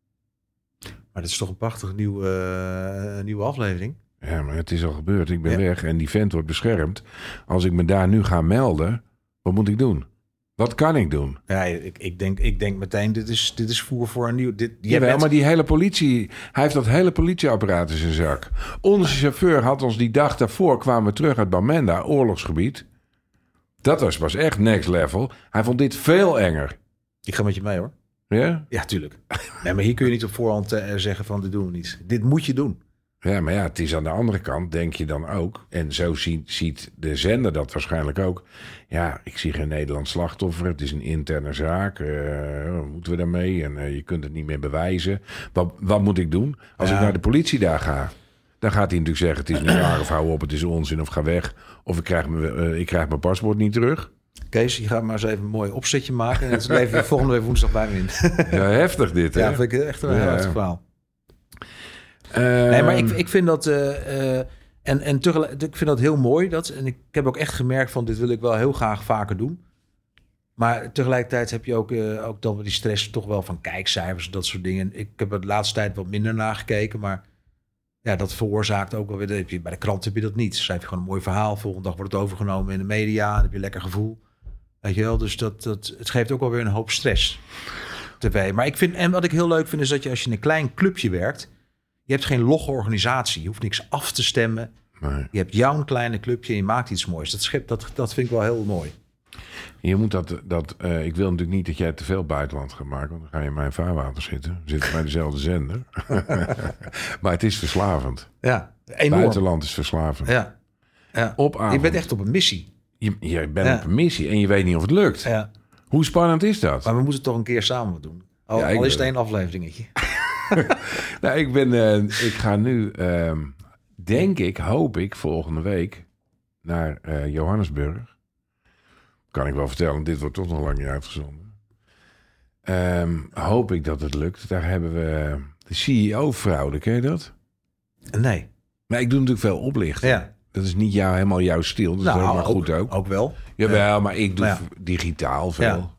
Maar dit is toch een prachtige nieuwe, uh, nieuwe aflevering? Ja, maar het is al gebeurd. Ik ben ja. weg en die vent wordt beschermd. Als ik me daar nu ga melden, wat moet ik doen? Wat kan ik doen? Ja, ik, ik, denk, ik denk meteen, dit is, dit is voer voor een nieuw... Dit, ja, bent... maar die hele politie... Hij heeft dat hele politieapparaat in zijn zak. Onze chauffeur had ons die dag daarvoor... kwamen we terug uit Bamenda, oorlogsgebied. Dat was, was echt next level. Hij vond dit veel enger. Ik ga met je mee, hoor. Ja? Ja, tuurlijk. Nee, maar hier kun je niet op voorhand uh, zeggen van, dit doen we niet. Dit moet je doen. Ja, maar ja, het is aan de andere kant, denk je dan ook... en zo ziet, ziet de zender dat waarschijnlijk ook... ja, ik zie geen Nederlands slachtoffer, het is een interne zaak... Uh, wat moeten we daarmee? En uh, je kunt het niet meer bewijzen. Wat, wat moet ik doen? Als ja. ik naar de politie daar ga... dan gaat hij natuurlijk zeggen, het is niet waar... of hou op, het is onzin, of ga weg... of ik krijg, me, uh, ik krijg mijn paspoort niet terug... Kees, je gaat maar eens even een mooi opzetje maken... en het leven volgende week woensdag bij me in. Ja, heftig dit, hè? Ja, vind ik echt een ja. heel heftig verhaal. Um, nee, maar ik, ik vind dat... Uh, uh, en, en tegelijk, ik vind dat heel mooi. Dat, en ik heb ook echt gemerkt van... dit wil ik wel heel graag vaker doen. Maar tegelijkertijd heb je ook, uh, ook dan die stress... toch wel van kijkcijfers en dat soort dingen. Ik heb er de laatste tijd wat minder naar gekeken... maar ja, dat veroorzaakt ook wel weer... Bij de krant heb je dat niet. Schrijf je gewoon een mooi verhaal. Volgende dag wordt het overgenomen in de media. Dan heb je een lekker gevoel. Weet je wel? Dus dat, dat, het geeft ook wel weer een hoop stress. T V. Maar ik vind... En wat ik heel leuk vind... is dat je als je in een klein clubje werkt... Je hebt geen logge organisatie. Je hoeft niks af te stemmen. Nee. Je hebt jouw kleine clubje en je maakt iets moois. Dat, schip, dat, dat vind ik wel heel mooi. Je moet dat... dat uh, ik wil natuurlijk niet dat jij te veel buitenland gaat maken. Want dan ga je in mijn vaarwater zitten. We zitten bij dezelfde zender. Maar het is verslavend. Ja, enorm. Buitenland is verslavend. Ja. Ja. Op avond. Je bent echt op een missie. Je, je bent ja. op een missie en je weet niet of het lukt. Ja. Hoe spannend is dat? Maar we moeten het toch een keer samen wat doen. Al, Ja, al is het één afleveringetje. Nou, ik ben, uh, ik ga nu, uh, denk ik, hoop ik, volgende week naar uh, Johannesburg. Kan ik wel vertellen, dit wordt toch nog lang niet uitgezonden. Um, hoop ik dat het lukt. Daar hebben we de C E O-fraude, ken je dat? Nee. Maar ik doe natuurlijk veel oplichten. Ja. Dat is niet jou, helemaal jouw stil. Dat is nou, helemaal ook, goed ook. Ook wel. Jawel, ja. Maar ik doe ja. digitaal veel. Ja.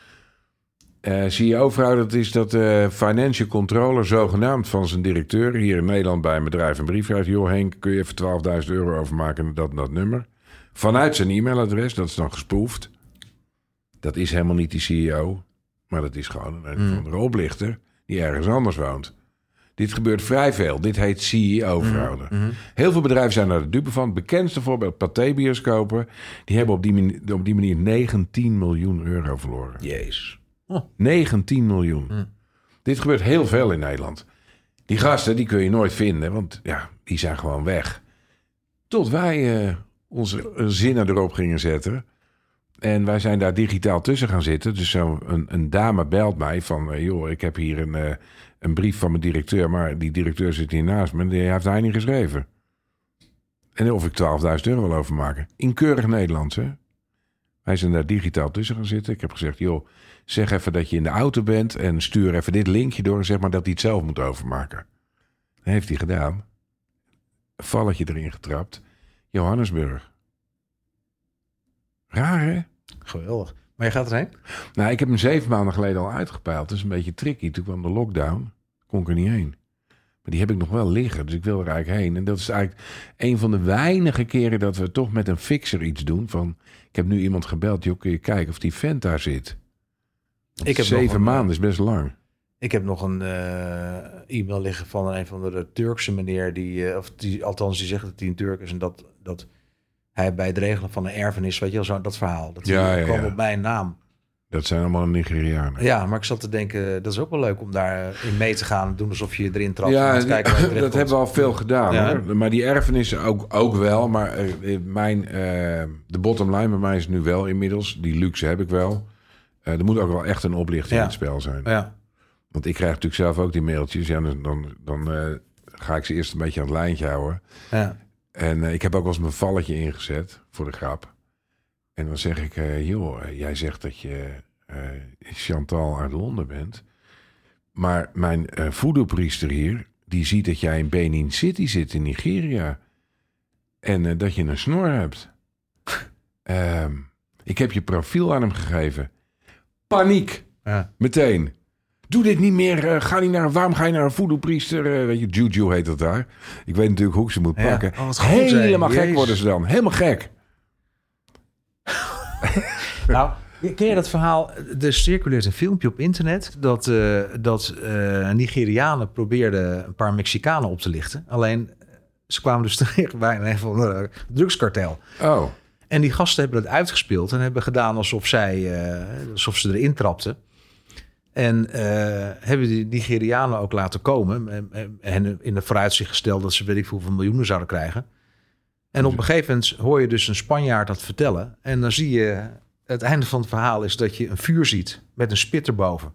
Uh, C E O-vrouw, dat is dat uh, financial controller zogenaamd van zijn directeur... hier in Nederland bij een bedrijf een brief schrijft... joh Henk, kun je even twaalfduizend euro overmaken en dat en dat nummer? Vanuit zijn e-mailadres, dat is dan gespoefd. Dat is helemaal niet die C E O... maar dat is gewoon een mm. andere oplichter... die ergens anders woont. Dit gebeurt vrij veel. Dit heet C E O-fraude. Mm-hmm. Heel veel bedrijven zijn daar de dupe van. Het bekendste voorbeeld, Pathé-bioscopen... die hebben op die, mani- op die manier negentien miljoen euro verloren. Jezus. Oh. negentien miljoen. Mm. Dit gebeurt heel veel in Nederland. Die gasten, die kun je nooit vinden, want ja, die zijn gewoon weg. Tot wij uh, onze zinnen erop gingen zetten. En wij zijn daar digitaal tussen gaan zitten. Dus zo een, een dame belt mij van... Uh, joh, ik heb hier een, uh, een brief van mijn directeur... maar die directeur zit hier naast me en die heeft hij niet geschreven. En of ik twaalfduizend euro wil overmaken. In keurig Nederlands, hè? Wij zijn daar digitaal tussen gaan zitten. Ik heb gezegd, joh... zeg even dat je in de auto bent en stuur even dit linkje door... en zeg maar dat hij het zelf moet overmaken. Dat heeft hij gedaan. Een valletje erin getrapt. Johannesburg. Raar, hè? Geweldig. Maar je gaat erheen? Nou, ik heb hem zeven maanden geleden al uitgepeild. Dat is een beetje tricky. Toen kwam de lockdown. Kon ik er niet heen. Maar die heb ik nog wel liggen. Dus ik wil er eigenlijk heen. En dat is eigenlijk een van de weinige keren... dat we toch met een fixer iets doen. Van, ik heb nu iemand gebeld. Joh, kun je kijken of die vent daar zit? Ik heb Zeven een, maanden is best lang. Ik heb nog een uh, e-mail liggen van een van de Turkse meneer... die, uh, of die althans die zegt dat hij een Turk is... en dat, dat hij bij het regelen van een erfenis... weet je wel, zo, dat verhaal. Dat ja, ja, kwam ja. op mijn naam. Dat zijn allemaal Nigerianen. Ja, maar ik zat te denken... dat is ook wel leuk om daarin mee te gaan... doen alsof je erin trapt. Ja, en te kijken waar je dat hebben we al veel gedaan. Ja. Hoor. Maar die erfenissen ook, ook wel. Maar uh, mijn, uh, de bottom line bij mij is nu wel inmiddels... die luxe heb ik wel... Uh, er moet ook wel echt een oplichting ja. in het spel zijn. Ja. Want ik krijg natuurlijk zelf ook die mailtjes. Ja, dan dan, dan uh, ga ik ze eerst een beetje aan het lijntje houden. Ja. En uh, ik heb ook wel eens mijn valletje ingezet voor de grap. En dan zeg ik, uh, joh, uh, jij zegt dat je uh, Chantal uit Londen bent. Maar mijn uh, voodoo-priester hier, die ziet dat jij in Benin City zit in Nigeria. En uh, dat je een snor hebt. uh, ik heb je profiel aan hem gegeven. Paniek. Ja. Meteen. Doe dit niet meer. Uh, ga niet naar, waarom ga je naar een voodoo-priester? Uh, weet je, juju heet dat daar. Ik weet natuurlijk hoe ik ze moet ja. pakken. Oh, Helemaal gek Jezus. Worden ze dan. Helemaal gek. Nou, ken je dat verhaal? Er circuleert een filmpje op internet... dat, uh, dat uh, Nigerianen probeerden een paar Mexicanen op te lichten. Alleen, ze kwamen dus terecht bij een van een drugskartel. Oh. En die gasten hebben dat uitgespeeld... en hebben gedaan alsof, zij, uh, alsof ze erin trapten. En uh, hebben die Nigerianen ook laten komen... en, en in het vooruitzicht gesteld... dat ze weet ik hoeveel miljoenen zouden krijgen. En op een gegeven moment hoor je dus een Spanjaard dat vertellen... en dan zie je... Het einde van het verhaal is dat je een vuur ziet met een spit erboven.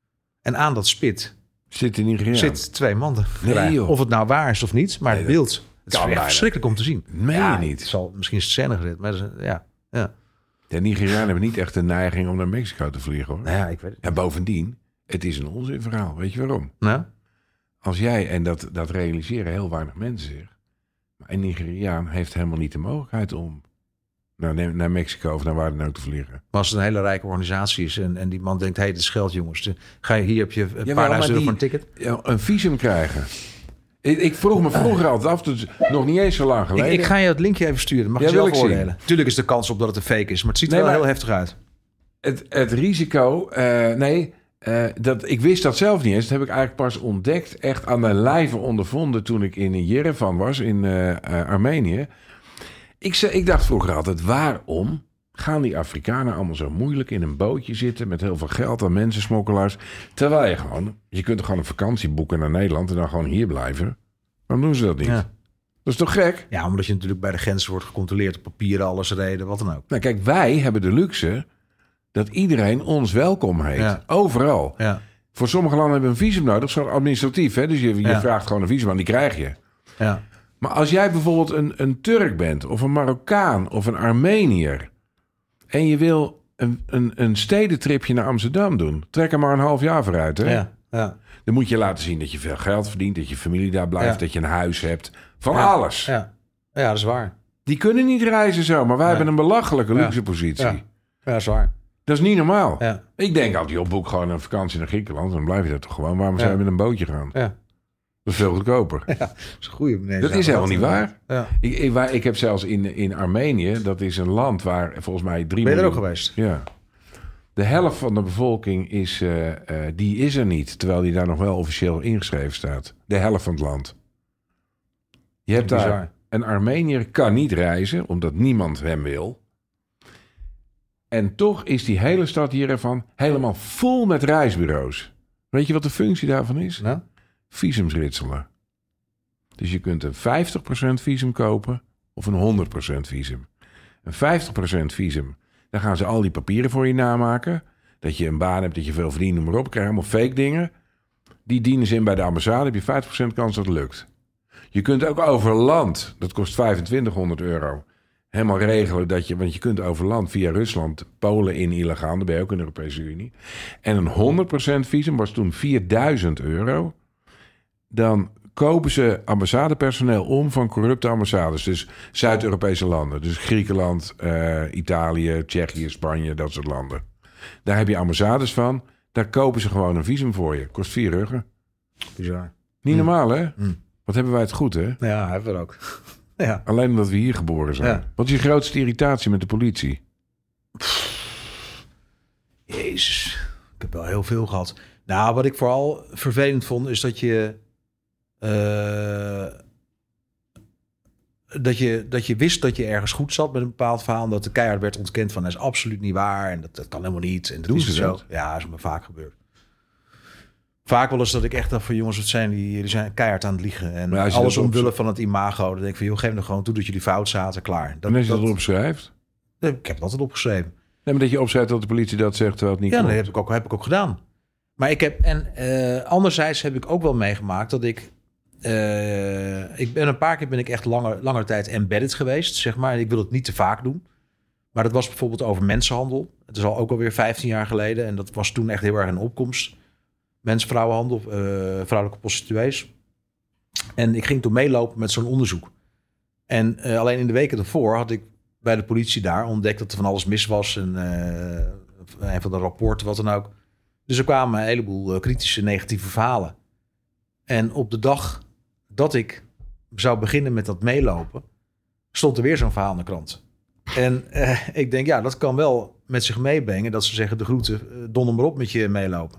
En aan dat spit zit, in Nigeria. zit twee mannen. Nee, of het nou waar is of niet, maar nee, het beeld. Het is echt bijna. verschrikkelijk om te zien. Meen ja, je niet? Het zal misschien scène gezet, maar ja, ja. De Nigerianen hebben niet echt de neiging om naar Mexico te vliegen, hoor. Nou ja, ik weet het. En bovendien, het is een onzinverhaal. Weet je waarom? Nou? Als jij, en dat, dat realiseren heel weinig mensen zich... maar een Nigeriaan heeft helemaal niet de mogelijkheid om... Naar, naar Mexico of naar waar dan ook te vliegen. Maar als het een hele rijke organisatie is en, en die man denkt... hé, hey, dit is geld, jongens. Ga je, hier heb je een ja, paar duizend euro die, voor een ticket. Ja, een visum krijgen. Ik, ik vroeg me vroeger altijd af, dus nog niet eens zo lang geleden. Ik, ik ga je het linkje even sturen. Mag je ja, zelf oordelen. Tuurlijk is de kans op dat het een fake is. Maar het ziet er nee, wel heel heftig uit. Het, het risico... Uh, nee, uh, dat, ik wist dat zelf niet eens. Dat heb ik eigenlijk pas ontdekt. Echt aan mijn lijve ondervonden toen ik in Yerevan was. In uh, uh, Armenië. Ik, ik dacht vroeger altijd, waarom gaan die Afrikanen allemaal zo moeilijk in een bootje zitten... met heel veel geld aan mensensmokkelaars... terwijl je gewoon... je kunt gewoon een vakantie boeken naar Nederland... en dan gewoon hier blijven. Waarom doen ze dat niet? Ja. Dat is toch gek? Ja, omdat je natuurlijk bij de grens wordt gecontroleerd... op papieren, alles reden, wat dan ook. Nou kijk, wij hebben de luxe... dat iedereen ons welkom heet. Ja. Overal. Ja. Voor sommige landen hebben we een visum nodig. Zo administratief, hè? Dus je, je ja. vraagt gewoon een visum aan, die krijg je. Ja. Maar als jij bijvoorbeeld een, een Turk bent, of een Marokkaan, of een Armeniër... en je wil een, een, een stedentripje naar Amsterdam doen... trek er maar een half jaar vooruit, hè? Ja, ja. Dan moet je laten zien dat je veel geld verdient... dat je familie daar blijft, ja. dat je een huis hebt. Van ja. alles. Ja. ja, dat is waar. Die kunnen niet reizen zo, maar wij ja. hebben een belachelijke luxe ja. positie. Ja. ja, dat is waar. Dat is niet normaal. Ja. Ik denk altijd, joh, boek gewoon een vakantie naar Griekenland... dan blijf je dat toch gewoon. Waarom zou je ja. met een bootje gaan? Ja. Dat is veel goedkoper. Ja, dat is een goede meneer. Dat is helemaal niet waar. Ja. Ik, ik, ik heb zelfs in, in Armenië, dat is een land waar volgens mij drie miljoen... Ben je er ook geweest? Ja. De helft van de bevolking is, uh, uh, die is er niet, terwijl die daar nog wel officieel ingeschreven staat. De helft van het land. Je hebt daar... Bizar. Een Armeniër kan niet reizen, omdat niemand hem wil. En toch is die hele stad hier ervan helemaal vol met reisbureaus. Weet je wat de functie daarvan is? Nou? Visums ritselen. Dus je kunt een vijftig procent visum kopen of een honderd procent visum. Een vijftig procent visum, dan gaan ze al die papieren voor je namaken. Dat je een baan hebt, dat je veel verdient, noem maar op. Krijg allemaal fake dingen. Die dienen ze in bij de ambassade, heb je vijftig procent kans dat het lukt. Je kunt ook over land, dat kost vijfentwintighonderd euro... helemaal regelen dat je... want je kunt over land via Rusland, Polen in illegaal... dan ben je ook in de Europese Unie. En een honderd procent visum was toen vierduizend euro... dan kopen ze ambassadepersoneel om van corrupte ambassades. Dus Zuid-Europese landen. Dus Griekenland, uh, Italië, Tsjechië, Spanje, dat soort landen. Daar heb je ambassades van. Daar kopen ze gewoon een visum voor je. Kost vier ruggen. Bizar. Niet mm. normaal, hè? Mm. Wat hebben wij het goed, hè? Ja, hebben we ook. Ja. Alleen omdat we hier geboren zijn. Ja. Wat is je grootste irritatie met de politie? Pff, Jezus. Ik heb wel heel veel gehad. Nou, wat ik vooral vervelend vond, is dat je... Uh, dat je, dat je wist dat je ergens goed zat met een bepaald verhaal... dat de keihard werd ontkend van... dat is absoluut niet waar en dat, dat kan helemaal niet. En dat Doen is ze zo. dat? Ja, dat is me vaak gebeurd. Vaak wel eens dat ik echt dacht van... jongens, wat zijn die, die zijn keihard aan het liegen. En alles omwille op... van het imago. Dan denk ik van, joh, geef me gewoon toe dat jullie fout zaten, klaar. Dat, en als je dat, dat erop schrijft? Ik heb het altijd opgeschreven. Nee, maar dat je opschrijft dat de politie dat zegt terwijl het niet ja, klopt. Ja, dat heb ik, ook, heb ik ook gedaan. Maar ik heb... En uh, anderzijds heb ik ook wel meegemaakt dat ik... Uh, ik ben een paar keer ben ik echt langer, langer tijd embedded geweest, zeg maar. En ik wil het niet te vaak doen. Maar dat was bijvoorbeeld over mensenhandel. Het is al ook alweer vijftien jaar geleden. En dat was toen echt heel erg een opkomst. Mens-vrouwenhandel, uh, vrouwelijke prostituees. En ik ging toen meelopen met zo'n onderzoek. En uh, alleen in de weken daarvoor had ik bij de politie daar ontdekt dat er van alles mis was. En uh, een van de rapporten, wat dan ook. Dus er kwamen een heleboel uh, kritische, negatieve verhalen. En op de dag dat ik zou beginnen met dat meelopen, stond er weer zo'n verhaal in de krant. En uh, ik denk, ja, dat kan wel met zich meebrengen dat ze zeggen, de groeten, uh, donder maar op met je meelopen.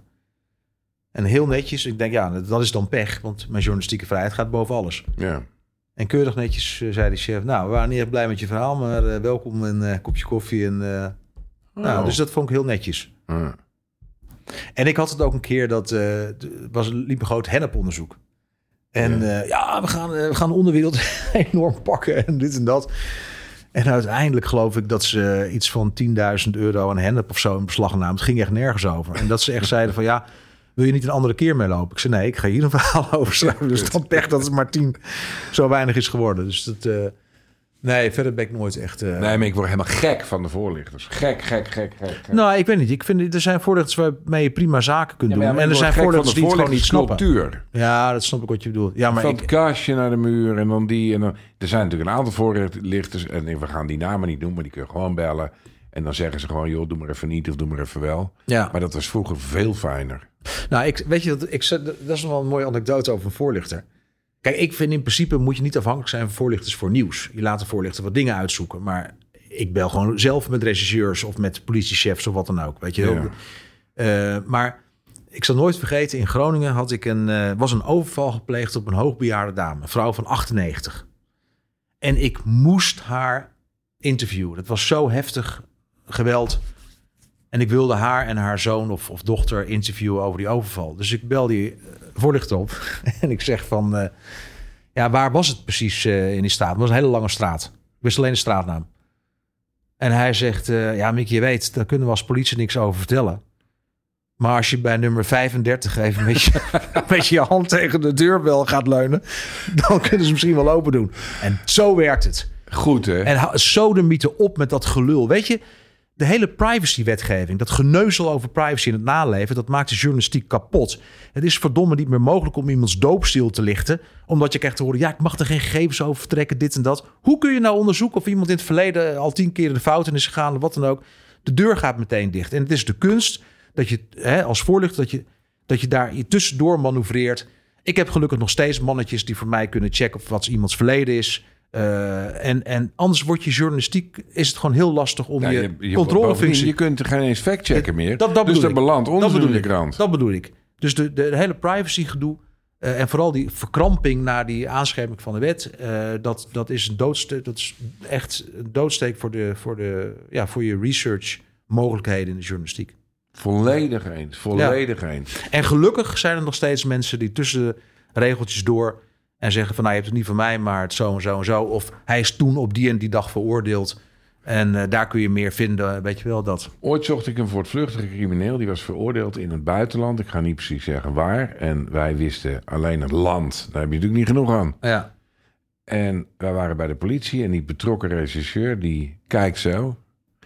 En heel netjes, ik denk, ja, dat is dan pech, want mijn journalistieke vrijheid gaat boven alles. Ja. En keurig netjes uh, zei de chef, nou, we waren niet echt blij met je verhaal, maar uh, welkom een uh, kopje koffie. En, uh, oh. nou, dus dat vond ik heel netjes. Uh. En ik had het ook een keer, dat uh, was liep een groot henneponderzoek. En ja, uh, ja we, gaan, uh, we gaan de onderwereld enorm pakken en dit en dat. En uiteindelijk geloof ik dat ze iets van tienduizend euro aan hennep of zo in beslag namen. Het ging echt nergens over. En dat ze echt zeiden van ja, wil je niet een andere keer meelopen? Ik zei nee, ik ga hier een verhaal over schrijven. Dus dan pech dat het maar tien zo weinig is geworden. Dus dat... Uh, nee, verder ben ik nooit echt... Uh... Nee, maar ik word helemaal gek van de voorlichters. Gek, gek, gek, gek. gek. Nou, ik weet niet. Ik vind, er zijn voorlichters waarmee je prima zaken kunt ja, doen. En er zijn voorlichters die het gewoon niet snappen. Ja, dat snap ik wat je bedoelt. Ja, maar van ik... het kastje naar de muur en dan die. En dan... Er zijn natuurlijk een aantal voorlichters. En we gaan die namen niet noemen, maar die kun je gewoon bellen. En dan zeggen ze gewoon, joh, doe maar even niet of doe maar even wel. Ja. Maar dat was vroeger veel fijner. Nou, ik, weet je, dat, ik, dat is nog wel een mooie anekdote over een voorlichter. Kijk, ik vind in principe moet je niet afhankelijk zijn van voorlichters voor nieuws. Je laat de voorlichter wat dingen uitzoeken. Maar ik bel gewoon zelf met regisseurs of met politiechefs of wat dan ook. Weet je ja. uh, maar ik zal nooit vergeten, in Groningen had ik een, uh, was een overval gepleegd op een hoogbejaarde dame. Een vrouw van achtennegentig. En ik moest haar interviewen. Dat was zo heftig geweld. En ik wilde haar en haar zoon of, of dochter interviewen over die overval. Dus ik bel die voorlichter op. En ik zeg van... Uh, ja, waar was het precies uh, in die straat? Het was een hele lange straat. Ik wist alleen de straatnaam. En hij zegt... Uh, ja, Mick, je weet, daar kunnen we als politie niks over vertellen. Maar als je bij nummer vijfendertig even met je, met je hand tegen de deurbel gaat leunen... dan kunnen ze misschien wel open doen. En zo werkt het. Goed, hè? En sodemieten op met dat gelul. Weet je... De hele privacywetgeving, dat geneuzel over privacy in het naleven... dat maakt de journalistiek kapot. Het is verdomme niet meer mogelijk om iemands doopstil te lichten... omdat je krijgt te horen, ja, ik mag er geen gegevens over vertrekken, dit en dat. Hoe kun je nou onderzoeken of iemand in het verleden... al tien keer de fout in is gegaan, of wat dan ook? De deur gaat meteen dicht. En het is de kunst dat je hè, als voorlichter... Dat je, dat je daar je tussendoor manoeuvreert. Ik heb gelukkig nog steeds mannetjes die voor mij kunnen checken... of wat iemands verleden is... Uh, en, en anders wordt je journalistiek... is het gewoon heel lastig om ja, je, je, je controlefunctie... Je kunt er geen eens factchecken meer. Dat, dat dus dat ik. belandt ons dat in de krant. Dat bedoel ik. Dus de, de, de hele privacy gedoe... Uh, en vooral die verkramping naar die aanscherping van de wet... Uh, dat, dat is een doodsteek, dat is echt een doodsteek voor, de, voor, de, ja, voor je research mogelijkheden in de journalistiek. Volledig eens. Volledig ja. eens. En gelukkig zijn er nog steeds mensen die tussen de regeltjes door... en zeggen van, nou, je hebt het niet van mij, maar het zo en zo en zo. Of hij is toen op die en die dag veroordeeld. En uh, daar kun je meer vinden, weet je wel dat. Ooit zocht ik een voortvluchtige crimineel. Die was veroordeeld in het buitenland. Ik ga niet precies zeggen waar. En wij wisten alleen het land. Daar heb je natuurlijk niet genoeg aan. Ja. En wij waren bij de politie. En die betrokken rechercheur, die kijkt zo.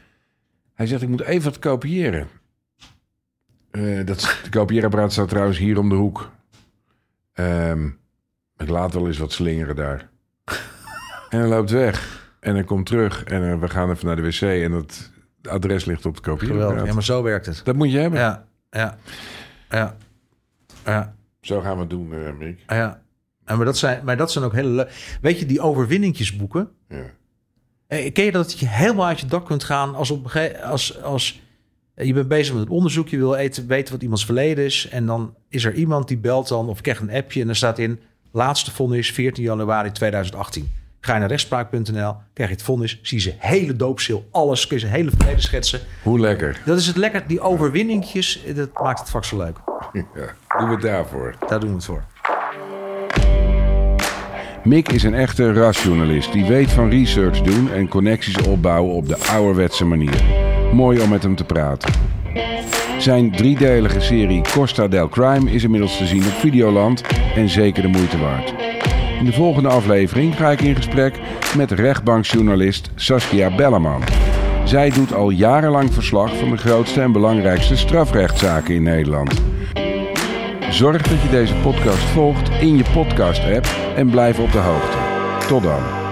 Hij zegt, ik moet even wat kopiëren. Uh, dat, de kopieerapparaat staat trouwens hier om de hoek. Um, Ik laat wel eens wat slingeren daar. En hij loopt weg. En hij komt terug. En uh, we gaan even naar de wc. En het adres ligt op de kopieerapparaat. Ja, maar zo werkt het. Dat moet je hebben. Ja, ja, ja. ja. Zo gaan we het doen, uh, Mick. Ja. En maar, dat zijn, maar dat zijn ook hele leuke... Weet je, die overwinningjesboeken... Ja. Eh, ken je dat je helemaal uit je dak kunt gaan... als, op, als, als je bent bezig met het onderzoek... je wil eten, weten wat iemands verleden is... en dan is er iemand die belt dan... of krijgt een appje en er staat in... laatste vonnis veertien januari tweeduizend achttien. Ga je naar rechtspraak punt n l, krijg je het vonnis, zie je ze hele doopstil, alles, kun je ze hele verleden schetsen. Hoe lekker. Dat is het lekker, die overwinningjes, dat maakt het vak zo leuk. Ja, doen we het daarvoor. Daar doen we het voor. Mick is een echte rasjournalist die weet van research doen en connecties opbouwen op de ouderwetse manier. Mooi om met hem te praten. Zijn driedelige serie Costa del Crime is inmiddels te zien op Videoland en zeker de moeite waard. In de volgende aflevering ga ik in gesprek met rechtbankjournalist Saskia Belleman. Zij doet al jarenlang verslag van de grootste en belangrijkste strafrechtszaken in Nederland. Zorg dat je deze podcast volgt in je podcast-app en blijf op de hoogte. Tot dan.